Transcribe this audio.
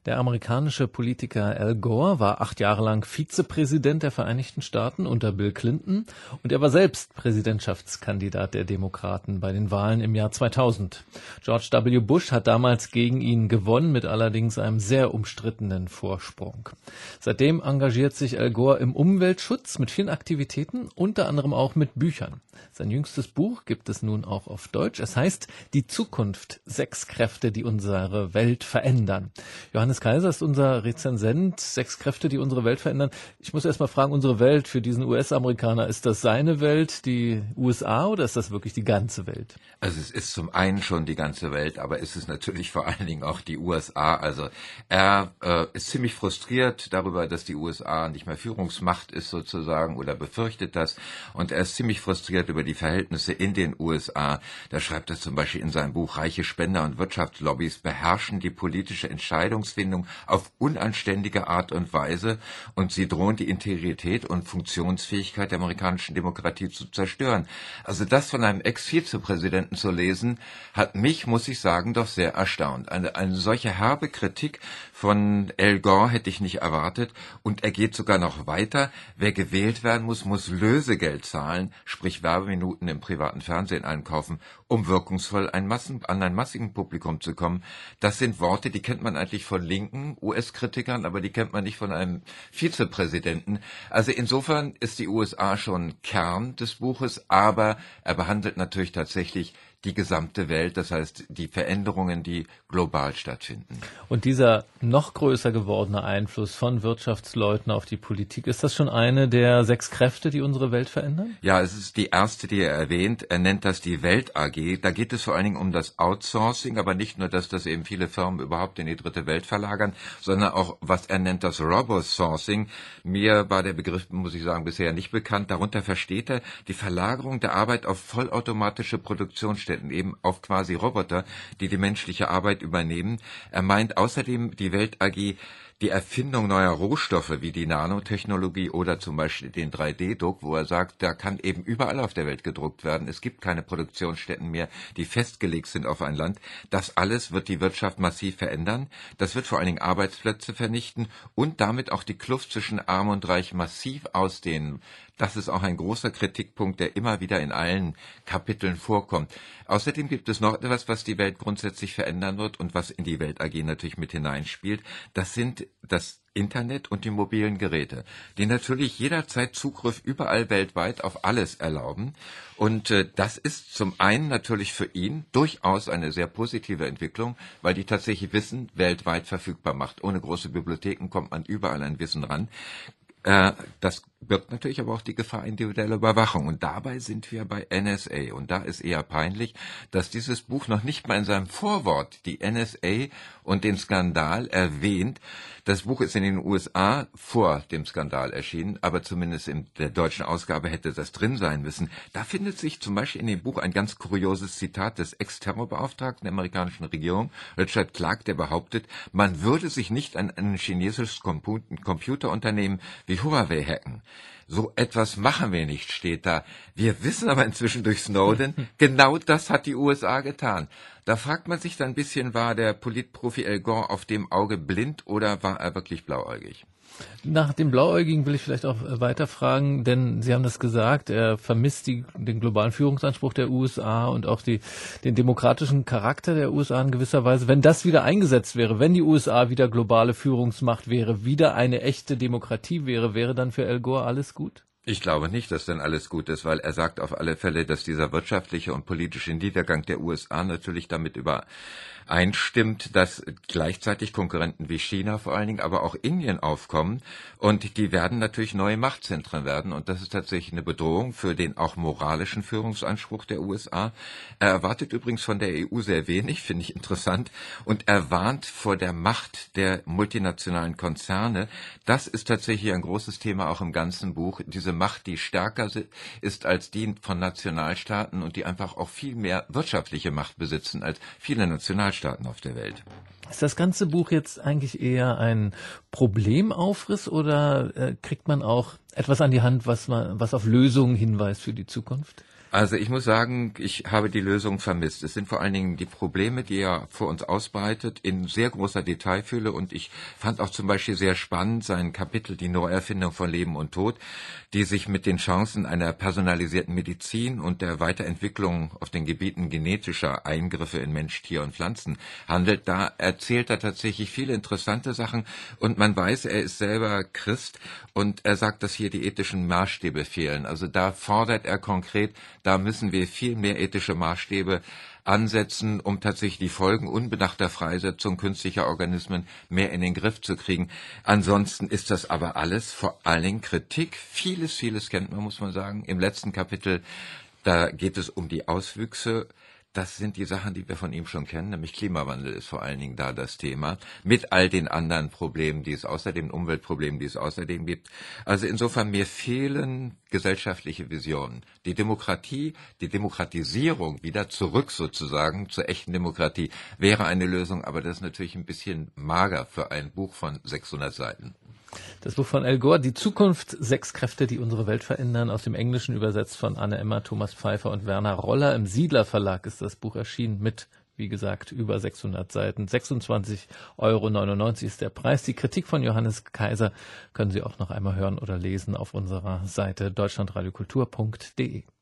Der amerikanische Politiker Al Gore war 8 Jahre lang Vizepräsident der Vereinigten Staaten unter Bill Clinton und er war selbst Präsidentschaftskandidat der Demokraten bei den Wahlen im Jahr 2000. George W. Bush hat damals gegen ihn gewonnen, mit allerdings einem sehr umstrittenen Vorsprung. Seitdem engagiert sich Al Gore im Umweltschutz mit vielen Aktivitäten, unter anderem auch mit Büchern. Sein jüngstes Buch gibt es nun auch auf Deutsch. Es heißt Die Zukunft, 6 Kräfte, die unsere Welt verändern. Johannes Kaiser ist unser Rezensent, 6 Kräfte, die unsere Welt verändern. Ich muss erst mal fragen, unsere Welt für diesen US-Amerikaner, ist das seine Welt, die USA, oder ist das wirklich die ganze Welt? Also es ist zum einen schon die ganze Welt, aber es ist natürlich vor allen Dingen auch die USA. Also er ist ziemlich frustriert darüber, dass die USA nicht mehr Führungsmacht ist sozusagen oder befürchtet das. Und er ist ziemlich frustriert über die Verhältnisse in den USA. Da schreibt er zum Beispiel in seinem Buch, reiche Spender und Wirtschaftslobbys beherrschen die politische Entscheidungsfindung auf unanständige Art und Weise und sie drohen die Integrität und Funktionsfähigkeit der amerikanischen Demokratie zu zerstören. Also das von einem Ex-Vizepräsidenten zu lesen, hat mich, muss ich sagen, doch sehr erstaunt. Eine solche herbe Kritik von Al Gore hätte ich nicht erwartet und er geht sogar noch weiter. Wer gewählt werden muss, muss Lösegeld zahlen, sprich Werbeminuten im privaten Fernsehen einkaufen, um wirkungsvoll an ein massigen Publikum zu kommen. Das sind Worte, die kennt man eigentlich von linken US-Kritikern, aber die kennt man nicht von einem Vizepräsidenten. Also insofern ist die USA schon Kern des Buches, aber er behandelt natürlich tatsächlich die gesamte Welt, das heißt die Veränderungen, die global stattfinden. Und dieser noch größer gewordene Einfluss von Wirtschaftsleuten auf die Politik, ist das schon eine der 6 Kräfte, die unsere Welt verändern? Ja, es ist die erste, die er erwähnt. Er nennt das die Welt AG. Da geht es vor allen Dingen um das Outsourcing, aber nicht nur, dass das eben viele Firmen überhaupt in die dritte Welt verlagern, sondern auch, was er nennt, das Robosourcing. Mir war der Begriff, muss ich sagen, bisher nicht bekannt. Darunter versteht er die Verlagerung der Arbeit auf vollautomatische Produktionsstätten, eben auf quasi Roboter, die die menschliche Arbeit übernehmen. Er meint außerdem die Welt AG die Erfindung neuer Rohstoffe wie die Nanotechnologie oder zum Beispiel den 3D-Druck, wo er sagt, da kann eben überall auf der Welt gedruckt werden. Es gibt keine Produktionsstätten mehr, die festgelegt sind auf ein Land. Das alles wird die Wirtschaft massiv verändern. Das wird vor allen Dingen Arbeitsplätze vernichten und damit auch die Kluft zwischen Arm und Reich massiv ausdehnen. Das ist auch ein großer Kritikpunkt, der immer wieder in allen Kapiteln vorkommt. Außerdem gibt es noch etwas, was die Welt grundsätzlich verändern wird und was in die Welt AG natürlich mit hineinspielt. Das sind das Internet und die mobilen Geräte, die natürlich jederzeit Zugriff überall weltweit auf alles erlauben. Und das ist zum einen natürlich für ihn durchaus eine sehr positive Entwicklung, weil die tatsächlich Wissen weltweit verfügbar macht. Ohne große Bibliotheken kommt man überall an Wissen ran. Das birgt natürlich aber auch die Gefahr individueller Überwachung. Und dabei sind wir bei NSA. Und da ist eher peinlich, dass dieses Buch noch nicht mal in seinem Vorwort die NSA und den Skandal erwähnt. Das Buch ist in den USA vor dem Skandal erschienen, aber zumindest in der deutschen Ausgabe hätte das drin sein müssen. Da findet sich zum Beispiel in dem Buch ein ganz kurioses Zitat des Ex-Terrorbeauftragten der amerikanischen Regierung, Richard Clarke, der behauptet, man würde sich nicht an ein chinesisches Computerunternehmen wie Huawei hacken. So etwas machen wir nicht, steht da. Wir wissen aber inzwischen durch Snowden, genau das hat die USA getan. Da fragt man sich dann ein bisschen, war der Politprofi Al Gore auf dem Auge blind oder war er wirklich blauäugig? Nach dem Blauäugigen will ich vielleicht auch weiter fragen, denn Sie haben das gesagt, er vermisst den globalen Führungsanspruch der USA und auch den demokratischen Charakter der USA in gewisser Weise. Wenn das wieder eingesetzt wäre, wenn die USA wieder globale Führungsmacht wäre, wieder eine echte Demokratie wäre dann für Al Gore alles gut? Ich glaube nicht, dass dann alles gut ist, weil er sagt auf alle Fälle, dass dieser wirtschaftliche und politische Niedergang der USA natürlich damit übereinstimmt, dass gleichzeitig Konkurrenten wie China vor allen Dingen, aber auch Indien aufkommen und die werden natürlich neue Machtzentren werden und das ist tatsächlich eine Bedrohung für den auch moralischen Führungsanspruch der USA. Er erwartet übrigens von der EU sehr wenig, finde ich interessant, und er warnt vor der Macht der multinationalen Konzerne. Das ist tatsächlich ein großes Thema auch im ganzen Buch, diese Macht, die stärker ist als die von Nationalstaaten und die einfach auch viel mehr wirtschaftliche Macht besitzen als viele Nationalstaaten auf der Welt. Ist das ganze Buch jetzt eigentlich eher ein Problemaufriss oder kriegt man auch etwas an die Hand, was auf Lösungen hinweist für die Zukunft? Also ich muss sagen, ich habe die Lösung vermisst. Es sind vor allen Dingen die Probleme, die er vor uns ausbreitet, in sehr großer Detailfülle. Und ich fand auch zum Beispiel sehr spannend sein Kapitel Die Neuerfindung von Leben und Tod, die sich mit den Chancen einer personalisierten Medizin und der Weiterentwicklung auf den Gebieten genetischer Eingriffe in Mensch, Tier und Pflanzen handelt. Da erzählt er tatsächlich viele interessante Sachen. Und man weiß, er ist selber Christ und er sagt, dass hier die ethischen Maßstäbe fehlen. Also da fordert er konkret, da müssen wir viel mehr ethische Maßstäbe ansetzen, um tatsächlich die Folgen unbedachter Freisetzung künstlicher Organismen mehr in den Griff zu kriegen. Ansonsten ist das aber alles vor allen Dingen Kritik. Vieles kennt man, muss man sagen. Im letzten Kapitel, da geht es um die Auswüchse. Das sind die Sachen, die wir von ihm schon kennen, nämlich Klimawandel ist vor allen Dingen da das Thema, mit all den anderen Problemen, die es außerdem, Umweltproblemen, die es außerdem gibt. Also insofern, mir fehlen gesellschaftliche Visionen. Die Demokratie, die Demokratisierung wieder zurück sozusagen zur echten Demokratie wäre eine Lösung, aber das ist natürlich ein bisschen mager für ein Buch von 600 Seiten. Das Buch von Al Gore, Die Zukunft, 6 Kräfte, die unsere Welt verändern, aus dem Englischen übersetzt von Anne Emmer, Thomas Pfeiffer und Werner Roller. Im Siedler Verlag ist das Buch erschienen mit, wie gesagt, über 600 Seiten. 26,99 € ist der Preis. Die Kritik von Johannes Kaiser können Sie auch noch einmal hören oder lesen auf unserer Seite deutschlandradiokultur.de.